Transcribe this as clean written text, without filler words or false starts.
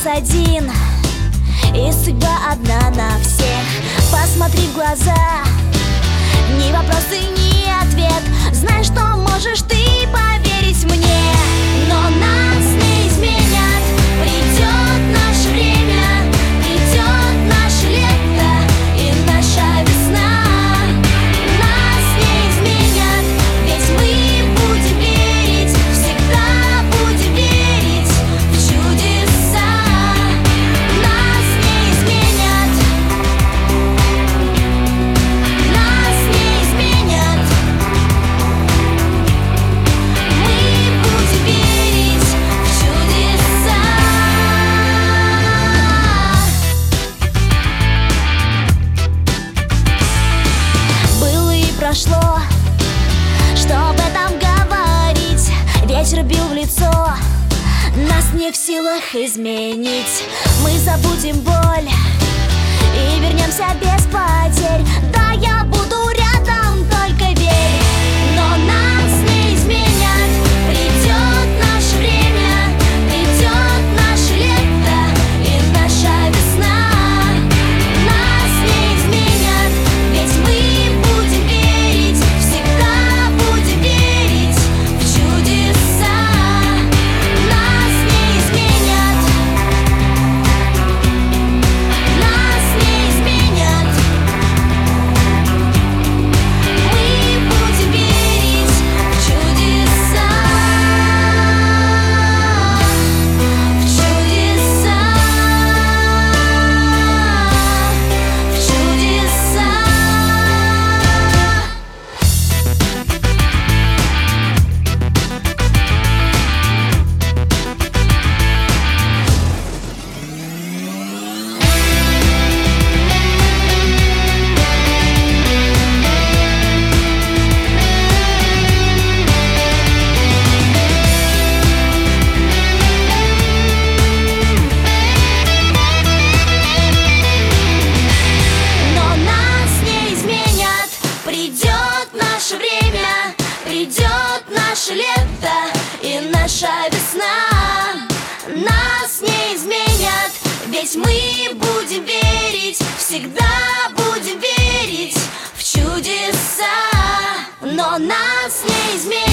нас один, и судьба одна на всех. Посмотри в глаза, ни вопрос и ни ответ. Знай, что можешь ты поверить мне, но нас не изменят. Придет наше время, придет наше лето и наша весна. Нас не изменят, ведь мы будем верить, всегда будем верить в чудеса. Нас не изменят, нас не изменят. Мы будем верить в чудеса. Было и прошло, что об этом говорить. Ветер бил в лицо, нас не в силах изменить. Мы забудем боль и вернемся без потерь. Да, я буду рядом, только верь. Но нас не изменят. Придет наше время, придет наше лето и наша весна. Нас не изменят, ведь мы будем верить, всегда будем верить в чудеса. Нас не изменят, нас не изменят. Мы будем верить в чудеса, в чудеса, в чудеса. Но нас не изменят. Придет наше время, придет наше лето и наша весна. Нас не изменят, ведь мы будем верить, всегда будем верить в чудеса. Но нас не изменят.